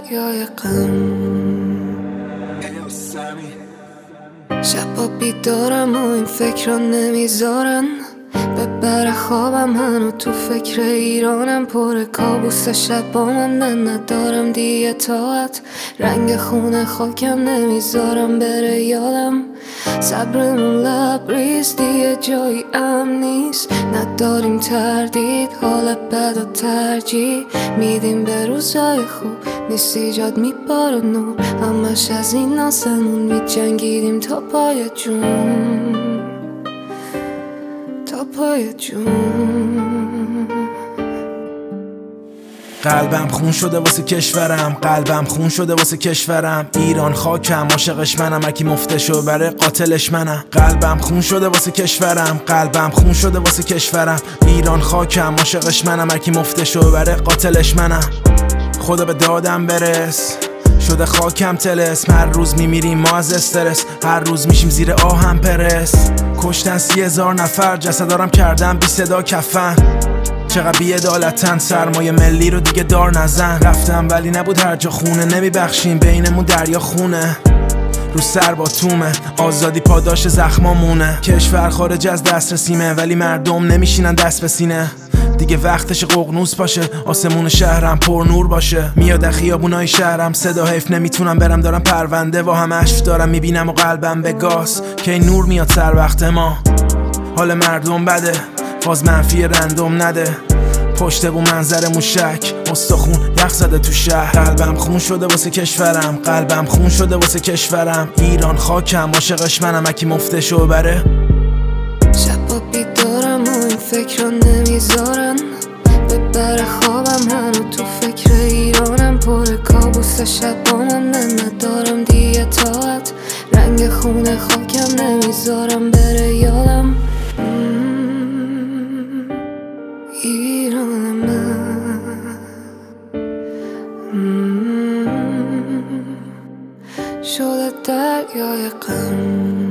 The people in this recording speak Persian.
دریای غم. شبا بیدارم و این فکر رو نمیذارن ببره خوابم، منو تو فکر ایرانم، پر کابوس شبا من ندارم دیگه طاقت، رنگ خونه خاکم نمیذارم بره یادم، صبرمون لبریز دیگه جایی امن نیست، نداریم تردید حال بد و ترجیح میدیم به روزای خوب، نیست ایجاد میباره نور، همش از این آسمون میجنگیدیم تا پای جون، تا پای جون. قلبم خون شده واسه کشورم، قلبم خون شده واسه کشورم، ایران خاکم عاشقش منم، اکی مفتشو بره قاتلش منم. قلبم خون شده واسه کشورم، قلبم خون شده واسه کشورم، ایران خاکم عاشقش منم، اکی مفتشو بره قاتلش منم. خدا به دادم برس، شده خاکم تلس، هر روز میمیریم ما از استرس، هر روز میشیم زیر آهم پرس، کشتن 30,000 نفر، جسدارم کردن بی صدا کفن، چقدر بی‌عدالتن، سرمایه ملی رو دیگه دار نزن، رفتم ولی نبود هر جا خونه، نمیبخشیم بینمون دریا خونه، رو سر با تومه، آزادی پاداش زخمامونه، کشور خارج از دسترسیمه ولی مردم نمیشینن دست به سینه، دیگه وقتش ققنوس باشه، آسمون شهرم پر نور باشه، میاد خیابونای شهرم صدا، حیف نمیتونم برم دارم پرونده و هم اشک دارم میبینم و قلبم به گاز، که این نور میاد سر وقت ما، حال مردم بده باز منفی رندوم نده، پشت بو منظر موشک استخون یخ زده تو شهر، قلبم خون شده واسه کشورم، قلبم خون شده واسه کشورم، ایران خاکم عاشقش منم، اکی مفتشو بره. شبا بیدارم و این فکر رو نمیذارن ببره خوابم، منو تو فکر ایرانم، پر کابوس شبا من ندارم دیگه طاقت، رنگ خونه خاکم نمیذارم بره یادم، ایران من شده دریای غم.